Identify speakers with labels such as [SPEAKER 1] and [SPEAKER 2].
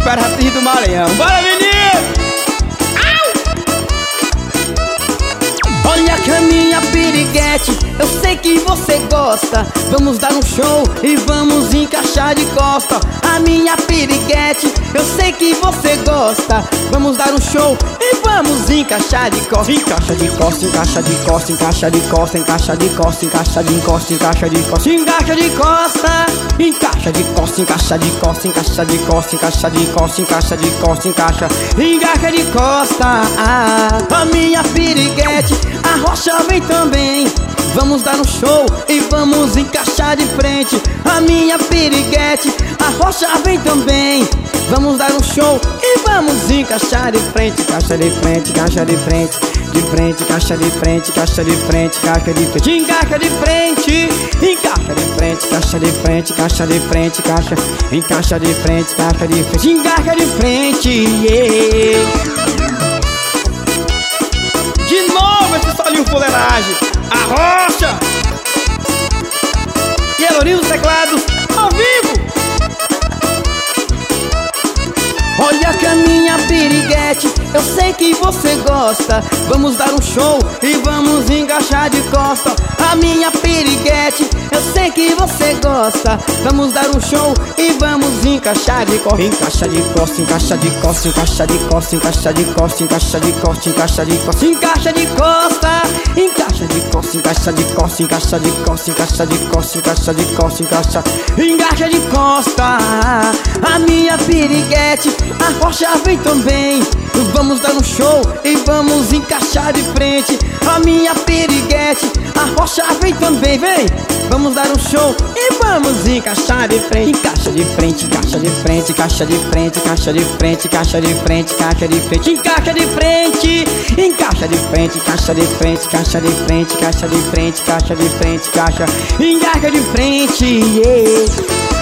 [SPEAKER 1] Imperatriz do Maranhão. Bora, menino!
[SPEAKER 2] Olha a caminha piriguete, eu sei que você gosta. Vamos dar um show e vamos encaixar de costa. A minha piriguete, eu sei que você gosta. Vamos dar um show e vamos encaixar de costa. Encaixa de costa, encaixa de costa, encaixa de costa, encaixa de costa, encaixa de costa, encaixa de costa, encaixa de costa, encaixa de costa, encaixa de costa, encaixa de costa, encaixa de costa, encaixa de costa, encaixa de costa. A minha piriguete, a rocha vem também. Vamos dar um show e vamos encaixar de frente. A minha piriguete, a rocha vem também. Vamos dar um show e vamos encaixar de frente. Encaixa de frente, encaixa de frente, de frente, encaixa de frente, encaixa de frente, encaixa de frente, encaixa de frente, encaixa de frente, encaixa de frente, encaixa de frente, encaixa de frente, encaixa de frente, encaixa de frente, yeah.
[SPEAKER 1] De novo esse solinho fuleiragem. A rocha e Elorinho dos teclados ao vivo.
[SPEAKER 2] Olha a caminha piriguete, eu sei que você gosta. Vamos dar um show e vamos encaixar de costa. A minha piriguete, eu sei que você gosta. Vamos dar um show e vamos encaixar de costa. Encaixa de costa, encaixa de costa, encaixa de costa, encaixa de costa, encaixa de costa, encaixa de costa, encaixa de costa, encaixa de costa, encaixa de costa, encaixa de costa, encaixa de costa, encaixa de costa, encaixa de costa. A minha piriguete, a rocha vem também. Vamos dar um show e vamos encaixar de frente. A minha piriguete, a rocha vem também, vem. Vamos dar um show e vamos encaixar de frente. Encaixa de frente, encaixa de frente, encaixa de frente, encaixa de frente, encaixa de frente, encaixa de frente, encaixa de frente, encaixa de frente, encaixa de frente, encaixa de frente, encaixa de frente, encaixa de frente, encaixa de frente, yeah.